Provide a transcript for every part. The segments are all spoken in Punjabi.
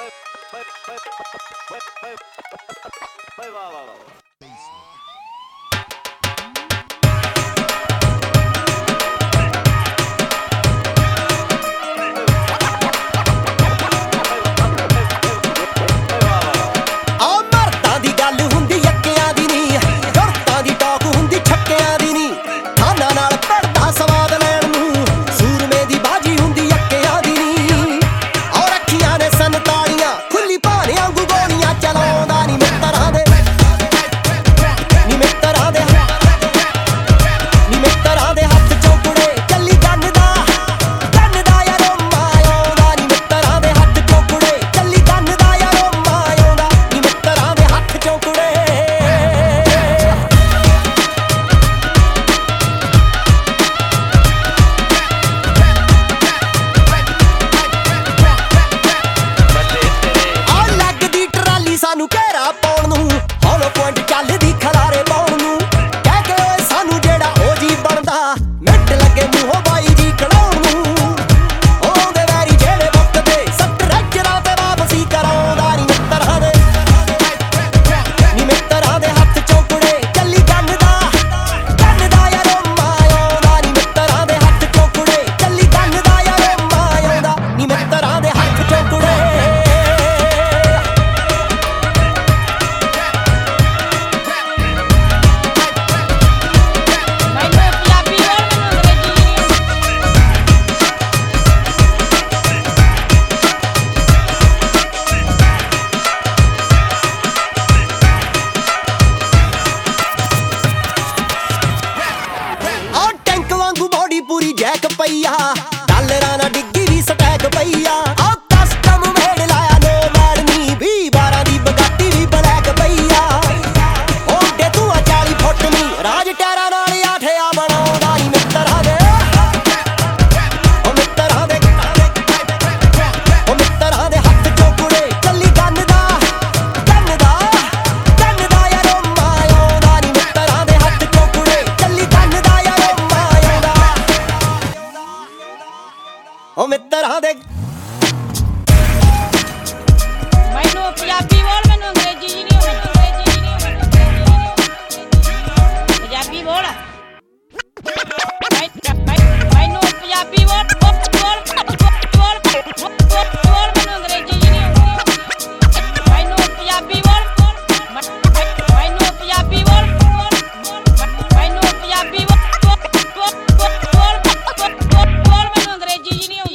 ਜੈਕ ਪਈਆ ਡਾਲਰਾਂ ਨਾ ਡਿੱਗੀ ਵੀ ਸਟੈਕ ਪਈਆ ਆ ਕਸਟਮ ਮੇਡ ਲਾਇਆ ਨੋ ਮੈਡਨੀ 20-12 ਦੀ ਬਗਾਟੀ ਵੀ ਬਲੈਕ ਪਈਆ ਓਡੇ ਤੂੰ 40 ਫੁੱਟ ਨੀ ਰਾਜ ਟੈਰਾ ਨਾਲ ਆਠਿਆ ਬਣਾਉਂਦਾ ਨੀ ਮਿੱਤਰਾਂ ਦੇ ਓ ਮਿੱਤਰਾਂ ਦੇ ਹੱਥ ਚੋਂ ਕੁੜੇ ਚੱਲੀ ਗੰਨ ਦਾ ਯਾਰੋ ਮਾਇਉਂਦਾ ਨੀ ਮਿੱਤਰਾਂ ਦੇ ਹੱਥ ਚੋਂ ਕੁੜੇ ਚੱਲੀ ਗੰਨ ਦਾ ਯਾਰੋ ਮਾਇਉਂਦਾ ਓ ਮਿੱਤਰਾਂ ਦੇ ਮੈਨੂੰ ਪੰਜਾਬੀ ਬੋਲ ਮੈਨੂੰ ਅੰਗਰੇਜ਼ੀ ਜੀ ਨਹੀਂ ਪੰਜਾਬੀ ਬੋਲ ਮੈਨੂੰ ਪੰਜਾਬੀ ਬੋਲ ਮੈਨੂੰ ਅੰਗਰੇਜ਼ੀ ਜੀ ਨਹੀਂ ਮੈਨੂੰ ਪੰਜਾਬੀ ਬੋਲ ਮੈਨੂੰ ਪੰਜਾਬੀ ਬੋਲ ਮੈਨੂੰ ਪੰਜਾਬੀ ਬੋਲ ਮੈਨੂੰ ਅੰਗਰੇਜ਼ੀ ਜੀ ਨਹੀਂ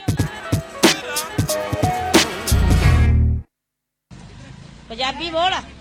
ਪੰਜਾਬੀ ਬੋਲ